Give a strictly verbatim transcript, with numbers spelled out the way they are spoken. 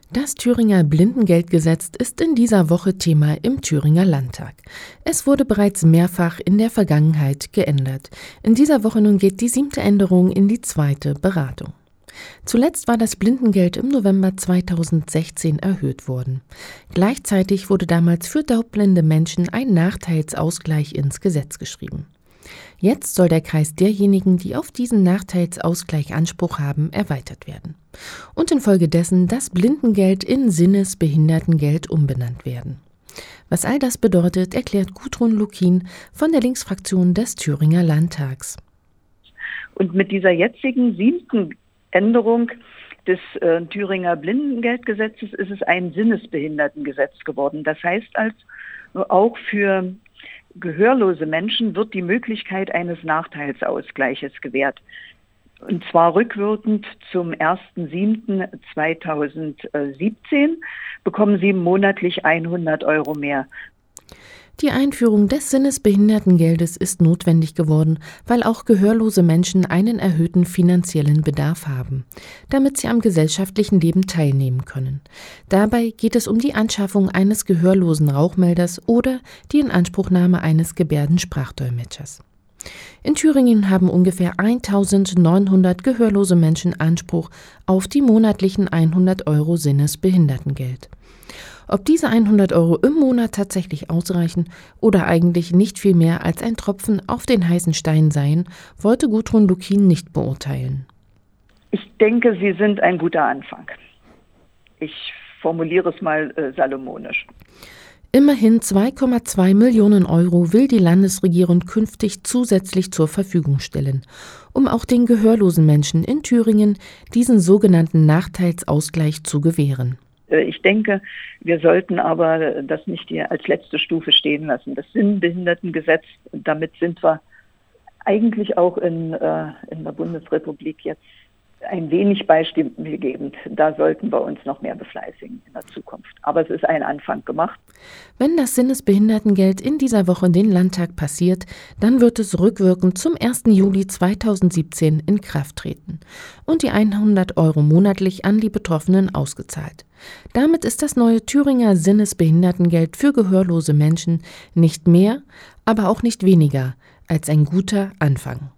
Das Thüringer Blindengeldgesetz ist in dieser Woche Thema im Thüringer Landtag. Es wurde bereits mehrfach in der Vergangenheit geändert. In dieser Woche nun geht die siebte Änderung in die zweite Beratung. Zuletzt war das Blindengeld im November zweitausendsechzehn erhöht worden. Gleichzeitig wurde damals für taubblinde Menschen ein Nachteilsausgleich ins Gesetz geschrieben. Jetzt soll der Kreis derjenigen, die auf diesen Nachteilsausgleich Anspruch haben, erweitert werden. Und infolgedessen das Blindengeld in Sinnesbehindertengeld umbenannt werden. Was all das bedeutet, erklärt Gudrun Lukin von der Linksfraktion des Thüringer Landtags. Und mit dieser jetzigen siebten Änderung des äh, Thüringer Blindengeldgesetzes ist es ein Sinnesbehindertengesetz geworden. Das heißt also auch für gehörlose Menschen wird die Möglichkeit eines Nachteilsausgleiches gewährt. Und zwar rückwirkend zum ersten siebten zweitausendsiebzehn bekommen sie monatlich hundert Euro mehr. Die Einführung des Sinnesbehindertengeldes ist notwendig geworden, weil auch gehörlose Menschen einen erhöhten finanziellen Bedarf haben, damit sie am gesellschaftlichen Leben teilnehmen können. Dabei geht es um die Anschaffung eines gehörlosen Rauchmelders oder die Inanspruchnahme eines Gebärdensprachdolmetschers. In Thüringen haben ungefähr eintausendneunhundert gehörlose Menschen Anspruch auf die monatlichen hundert Euro Sinnesbehindertengeld. Ob diese hundert Euro im Monat tatsächlich ausreichen oder eigentlich nicht viel mehr als ein Tropfen auf den heißen Stein seien, wollte Gudrun Lukin nicht beurteilen. Ich denke, sie sind ein guter Anfang. Ich formuliere es mal äh, salomonisch. Immerhin zwei Komma zwei Millionen Euro will die Landesregierung künftig zusätzlich zur Verfügung stellen, um auch den gehörlosen Menschen in Thüringen diesen sogenannten Nachteilsausgleich zu gewähren. Ich denke, wir sollten aber das nicht hier als letzte Stufe stehen lassen. Das Sinnbehindertengesetz, damit sind wir eigentlich auch in, äh, in der Bundesrepublik jetzt ein wenig beispielgebend. Da sollten wir uns noch mehr befleißigen in der Zukunft. Aber es ist ein Anfang gemacht. Wenn das Sinnesbehindertengeld in dieser Woche in den Landtag passiert, dann wird es rückwirkend zum ersten Juli zweitausendsiebzehn in Kraft treten und die hundert Euro monatlich an die Betroffenen ausgezahlt. Damit ist das neue Thüringer Sinnesbehindertengeld für gehörlose Menschen nicht mehr, aber auch nicht weniger als ein guter Anfang.